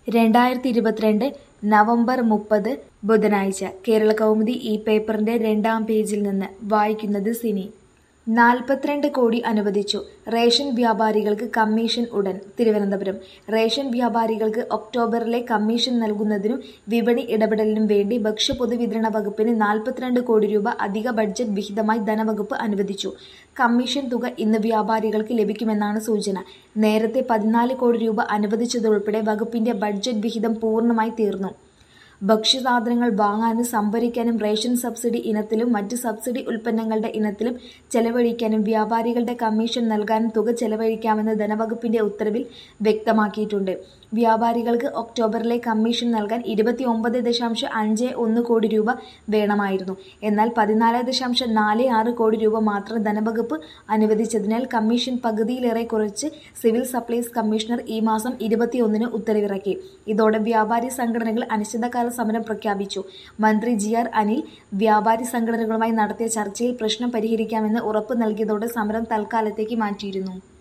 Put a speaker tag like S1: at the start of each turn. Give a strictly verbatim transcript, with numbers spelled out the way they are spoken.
S1: രണ്ടായിരത്തി ഇരുപത്തിരണ്ട് നവംബർ മുപ്പത് ബുധനാഴ്ച കേരളകൗമുദി ഈ പേപ്പറിന്റെ രണ്ടാം പേജിൽ നിന്ന് വായിക്കുന്നത് സിനി. നാൽപ്പത്തിരണ്ട് കോടി അനുവദിച്ചു. റേഷൻ വ്യാപാരികൾക്ക് കമ്മീഷൻ ഉടൻ. തിരുവനന്തപുരം. റേഷൻ വ്യാപാരികൾക്ക് ഒക്ടോബറിലെ കമ്മീഷൻ നൽകുന്നതിനും വിപണി ഇടപെടലിനും വേണ്ടി ഭക്ഷ്യപൊതുവിതരണ വകുപ്പിന് നാൽപ്പത്തിരണ്ട് കോടി രൂപ അധിക ബഡ്ജറ്റ് വിഹിതമായി ധനവകുപ്പ് അനുവദിച്ചു. കമ്മീഷൻ തുക ഇന്ന് വ്യാപാരികൾക്ക് ലഭിക്കുമെന്നാണ് സൂചന. നേരത്തെ പതിനാല് കോടി രൂപ അനുവദിച്ചതുൾപ്പെടെ വകുപ്പിന്റെ ബഡ്ജറ്റ് വിഹിതം പൂർണ്ണമായി തീർന്നു. ഭക്ഷ്യസാധനങ്ങൾ വാങ്ങാനും സംഭരിക്കാനും റേഷൻ സബ്സിഡി ഇനത്തിലും മറ്റ് സബ്സിഡി ഉൽപ്പന്നങ്ങളുടെ ഇനത്തിലും ചെലവഴിക്കാനും വ്യാപാരികളുടെ കമ്മീഷൻ നൽകാനും തുക ചെലവഴിക്കാമെന്ന് ധനവകുപ്പിന്റെ ഉത്തരവിൽ വ്യക്തമാക്കിയിട്ടുണ്ട്. വ്യാപാരികൾക്ക് ഒക്ടോബറിലെ കമ്മീഷൻ നൽകാൻ ഇരുപത്തിയൊമ്പത് ദശാംശം അഞ്ച് ഒന്ന് കോടി രൂപ വേണമായിരുന്നു. എന്നാൽ പതിനാല് ദശാംശം നാല് ആറ് കോടി രൂപ മാത്രം ധനവകുപ്പ് അനുവദിച്ചതിനാൽ കമ്മീഷൻ പകുതിയിലേറെ കുറച്ച് സിവിൽ സപ്ലൈസ് കമ്മീഷണർ ഈ മാസം ഇരുപത്തിയൊന്നിന് ഉത്തരവിറക്കി. ഇതോടെ വ്യാപാരി സംഘടനകൾ അനിശ്ചിതകാല സമരം പ്രഖ്യാപിച്ചു. മന്ത്രി ജി ആർ അനിൽ വ്യാപാരി സംഘടനകളുമായി നടത്തിയ ചർച്ചയിൽ പ്രശ്നം പരിഹരിക്കാമെന്ന് ഉറപ്പ് നൽകിയതോടെ സമരം തൽക്കാലത്തേക്ക് മാറ്റിയിരുന്നു.